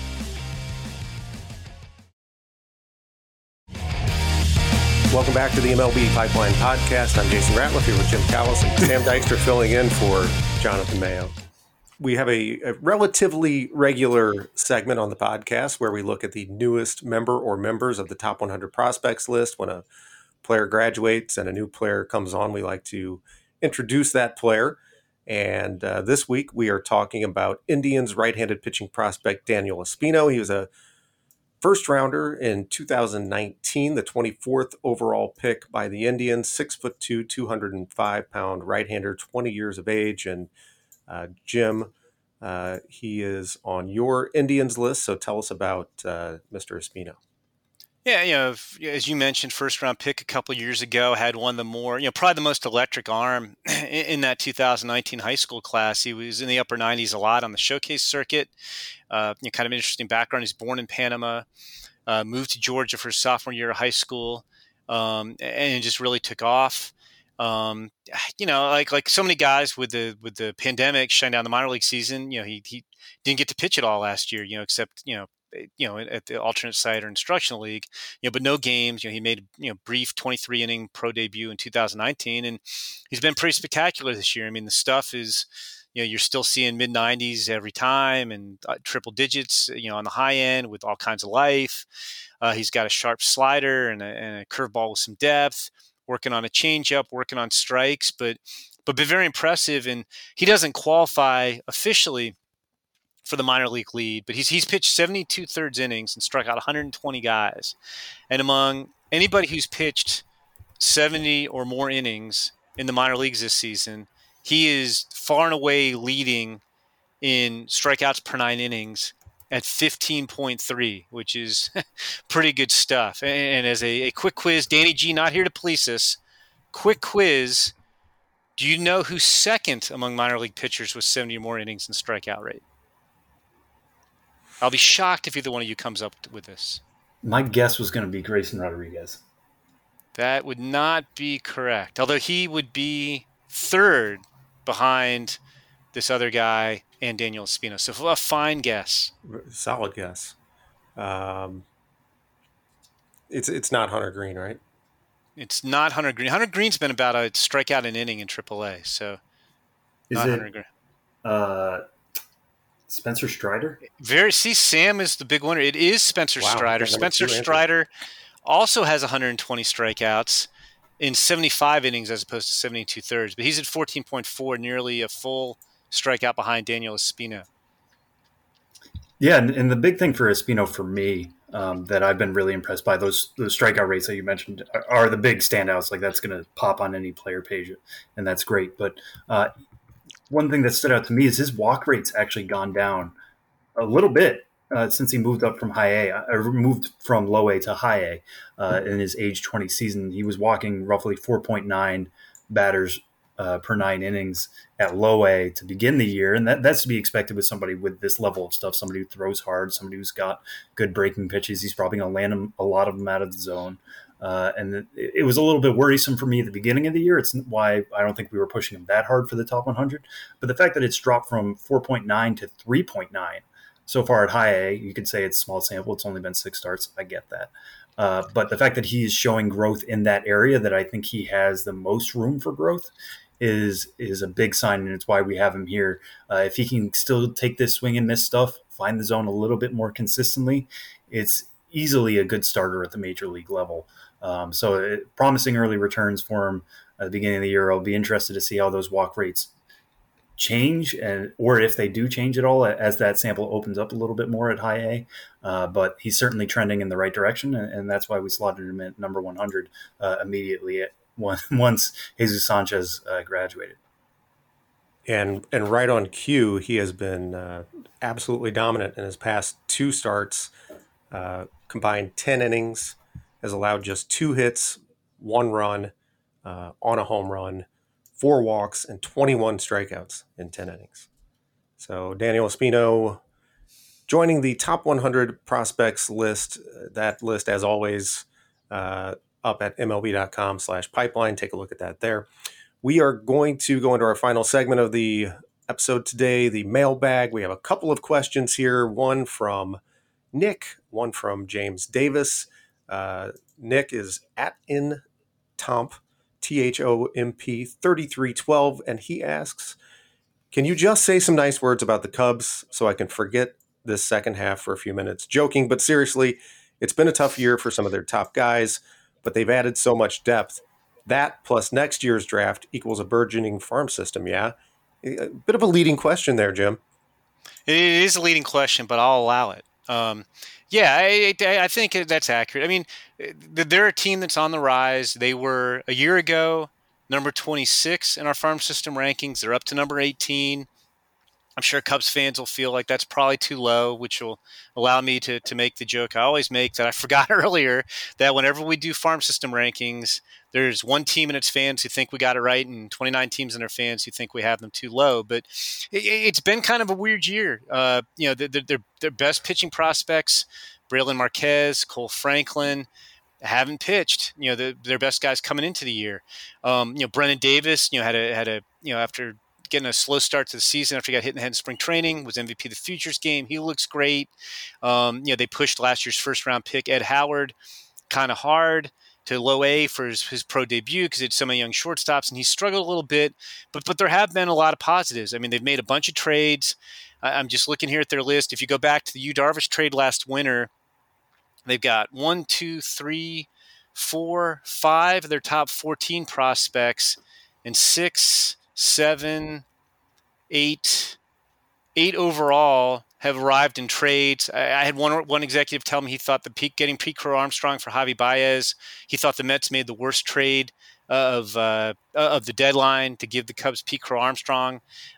Welcome back to the MLB Pipeline Podcast. I'm Jason Ratliff here with Jim Callis and Sam Dykstra filling in for Jonathan Mayo. We have a relatively regular segment on the podcast where we look at the newest member or members of the top 100 prospects list. When a player graduates and a new player comes on, we like to introduce that player. And this week we are talking about Indians right-handed pitching prospect Daniel Espino. He was a first rounder in 2019, the 24th overall pick by the Indians, 6'2", 205-pound right-hander, 20 years of age. And Jim, he is on your Indians list. So tell us about Mr. Espino. Yeah, as you mentioned, first round pick a couple of years ago, had one of the more, probably the most electric arm in that 2019 high school class. He was in the upper 90s a lot on the showcase circuit. Kind of interesting background. He's born in Panama, moved to Georgia for his sophomore year of high school, and just really took off. Like so many guys with the pandemic shutting down the minor league season, he didn't get to pitch it all last year, except, at the alternate site or instructional league, but no games. He made brief 23 inning pro debut in 2019, and he's been pretty spectacular this year. I mean, the stuff is, you're still seeing mid 90s every time and triple digits, on the high end with all kinds of life. He's got a sharp slider and a curveball with some depth. Working on a changeup, working on strikes, but been very impressive. And he doesn't qualify officially for the minor league lead, but he's pitched 72 thirds innings and struck out 120 guys. And among anybody who's pitched 70 or more innings in the minor leagues this season, he is far and away leading in strikeouts per 9 innings at 15.3, which is pretty good stuff. And as a quick quiz, Danny G, not here to police us, quick quiz, do you know who's second among minor league pitchers with 70 or more innings in strikeout rate? I'll be shocked if either one of you comes up with this. My guess was going to be Grayson Rodriguez. That would not be correct, although he would be third behind this other guy and Daniel Espino. So a fine guess. Solid guess. It's not Hunter Green, right? It's not Hunter Green. Hunter Green's been about a strikeout an inning in AAA. So not Hunter Green. Spencer Strider? Sam is the big winner. It is Spencer Strider. Spencer Strider also has 120 strikeouts in 75 innings as opposed to 72 thirds. But he's at 14.4, nearly a full strikeout behind Daniel Espino. Yeah, and the big thing for Espino for me that I've been really impressed by, those strikeout rates that you mentioned are the big standouts. Like that's going to pop on any player page, and that's great. But one thing that stood out to me is his walk rate's actually gone down a little bit since he moved up from high A, or moved from low A to high A in his age 20 season. He was walking roughly 4.9 batters per 9 innings at low A to begin the year. And that's to be expected with somebody with this level of stuff, somebody who throws hard, somebody who's got good breaking pitches. He's probably going to land a lot of them out of the zone. And it was a little bit worrisome for me at the beginning of the year. It's why I don't think we were pushing him that hard for the top 100. But the fact that it's dropped from 4.9 to 3.9 so far at high A, you could say it's small sample. It's only been 6 starts. I get that. But the fact that he is showing growth in that area that I think he has the most room for growth is a big sign, and it's why we have him here. If he can still take this swing and miss stuff, find the zone a little bit more consistently, it's easily a good starter at the major league level. Promising early returns for him at the beginning of the year. I'll be interested to see how those walk rates change, or if they do change at all as that sample opens up a little bit more at high A. But he's certainly trending in the right direction, and that's why we slotted him at number 100 immediately once Jesus Sanchez graduated. And right on cue, he has been absolutely dominant in his past 2 starts. combined 10 innings, has allowed just 2 hits, 1 run on a home run, 4 walks, and 21 strikeouts in 10 innings. So Daniel Espino joining the top 100 prospects list. That list, as always, up at MLB.com/pipeline. Take a look at that there. We are going to go into our final segment of the episode today, the mailbag. We have a couple of questions here, one from Nick, one from James Davis. Nick is at InTomp, THOMP 3312, and he asks, can you just say some nice words about the Cubs so I can forget this second half for a few minutes? Joking, but seriously, it's been a tough year for some of their top guys, but they've added so much depth. That plus next year's draft equals a burgeoning farm system, yeah? A bit of a leading question there, Jim. It is a leading question, but I'll allow it. I think that's accurate. I mean, they're a team that's on the rise. They were, a year ago, number 26 in our farm system rankings. They're up to number 18. I'm sure Cubs fans will feel like that's probably too low, which will allow me to make the joke I always make that I forgot earlier, that whenever we do farm system rankings, there's one team and its fans who think we got it right and 29 teams and their fans who think we have them too low. But it's been kind of a weird year. Their best pitching prospects, Braylon Marquez, Cole Franklin, haven't pitched. Their best guys coming into the year. Brennan Davis, had a after getting a slow start to the season after he got hit in the head in spring training, was MVP of the Futures game. He looks great. They pushed last year's first round pick, Ed Howard, kind of hard to low A for his pro debut because it's so many young shortstops, and he struggled a little bit. But there have been a lot of positives. I mean, they've made a bunch of trades. I'm just looking here at their list. If you go back to the Yu Darvish trade last winter, they've got 1, 2, 3, 4, 5 of their top 14 prospects, and 6, 7, 8 overall have arrived in trades. I had one executive tell me he thought getting Pete Crow Armstrong for Javi Baez. He thought the Mets made the worst trade of the deadline to give the Cubs Pete Crow Armstrong.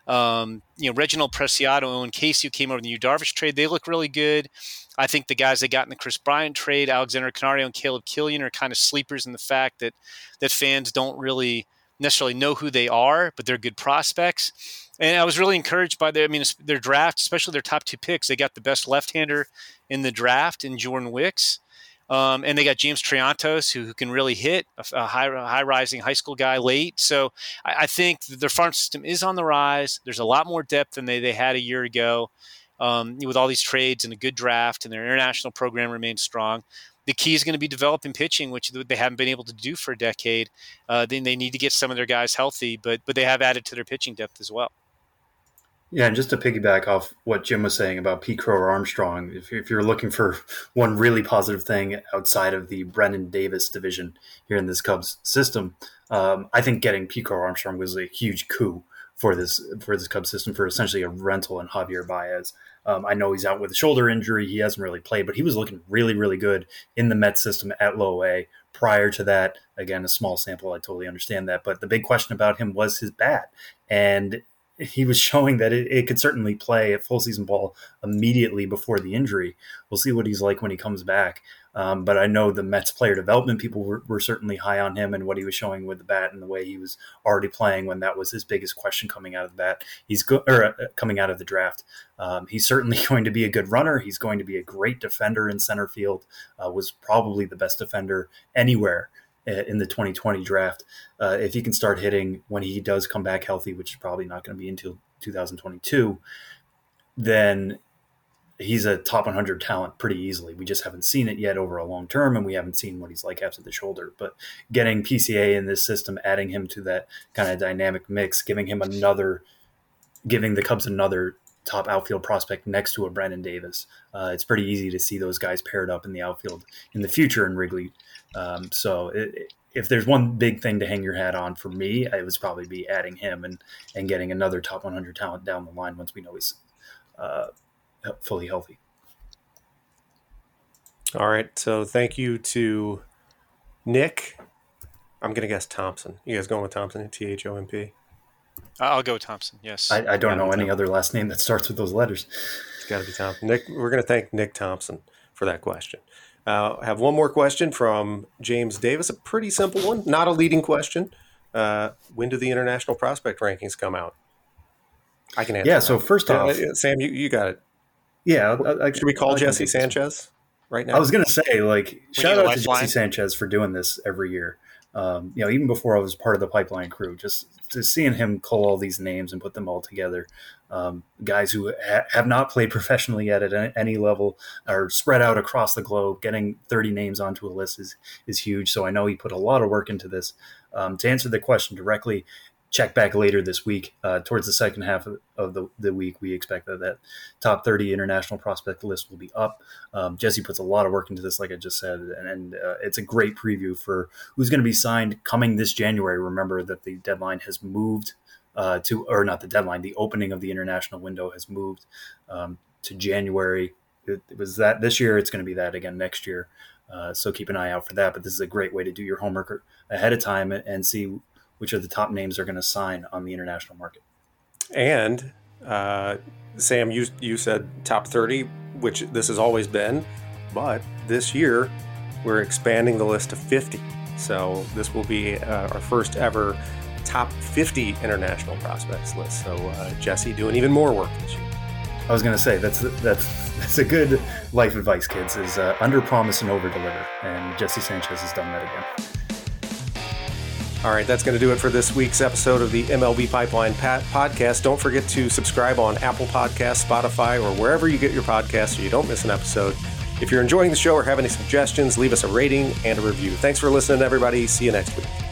Reginald Preciado and Casey, who came over in the Yu Darvish trade, they look really good. I think the guys they got in the Chris Bryant trade, Alexander Canario and Caleb Killian, are kind of sleepers in the fact that fans don't really necessarily know who they are, but they're good prospects. And I was really encouraged by their draft, especially their top 2 picks. They got the best left-hander in the draft in Jordan Wicks. And they got James Triantos, who can really hit, a high-rising high school guy late. So I think their farm system is on the rise. There's a lot more depth than they had a year ago with all these trades and a good draft, and their international program remains strong. The key is going to be developing pitching, which they haven't been able to do for a decade. Then they need to get some of their guys healthy, but they have added to their pitching depth as well. Yeah, and just to piggyback off what Jim was saying about Pete Crow or Armstrong, if you're looking for one really positive thing outside of the Brennan Davis division here in this Cubs system, I think getting Pete Crow Armstrong was a huge coup for this Cubs system, for essentially a rental in Javier Baez. I know he's out with a shoulder injury. He hasn't really played, but he was looking really, really good in the Mets system at low A. Prior to that, again, a small sample, I totally understand that. But the big question about him was his bat. And he was showing that it could certainly play at full season ball immediately before the injury. We'll see what he's like when he comes back. But I know the Mets player development people were certainly high on him and what he was showing with the bat and the way he was already playing when that was his biggest question coming out of the bat. Coming out of the draft. He's certainly going to be a good runner. He's going to be a great defender in center field. Was probably the best defender anywhere in the 2020 draft. If he can start hitting when he does come back healthy, which is probably not going to be until 2022, then he's a top 100 talent pretty easily. We just haven't seen it yet over a long term, and we haven't seen what he's like after the shoulder. But getting PCA in this system, adding him to that kind of dynamic mix, giving the Cubs another top outfield prospect next to a Brennan Davis. It's pretty easy to see those guys paired up in the outfield in the future in Wrigley. If there's one big thing to hang your hat on for me, it would probably be adding him and getting another top 100 talent down the line once we know he's fully healthy. All right. So thank you to Nick. I'm going to guess Thompson. You guys going with Thompson? THOMP? I'll go with Thompson, yes. I don't know any other last name that starts with those letters. It's got to be Thompson. Nick, we're going to thank Nick Thompson for that question. Have one more question from James Davis, a pretty simple one, not a leading question. When do the international prospect rankings come out? I can answer. Yeah, so first off, Sam, you got it. Yeah. Should we call Jesse Sanchez right now? I was going to say, shout out to Jesse Sanchez for doing this every year. Even before I was part of the Pipeline crew, just seeing him cull all these names and put them all together. Guys who have not played professionally yet at any level are spread out across the globe. Getting 30 names onto a list is huge. So I know he put a lot of work into this. To answer the question directly, check back later this week. Towards the second half of the week, we expect that top 30 international prospect list will be up. Jesse puts a lot of work into this, like I just said, and it's a great preview for who's going to be signed coming this January. Remember that the deadline has moved the opening of the international window has moved to January. It was that this year. It's going to be that again next year. So keep an eye out for that. But this is a great way to do your homework ahead of time and see which of the top names are going to sign on the international market. And Sam, you said top 30, which this has always been, but this year we're expanding the list to 50. So this will be our first ever top 50 international prospects list. So Jesse doing even more work this year. I was going to say that's a good life advice, kids, is under promise and over deliver. And Jesse Sanchez has done that again. All right, that's going to do it for this week's episode of the MLB Pipeline podcast. Don't forget to subscribe on Apple Podcasts, Spotify, or wherever you get your podcasts so you don't miss an episode. If you're enjoying the show or have any suggestions, leave us a rating and a review. Thanks for listening, everybody. See you next week.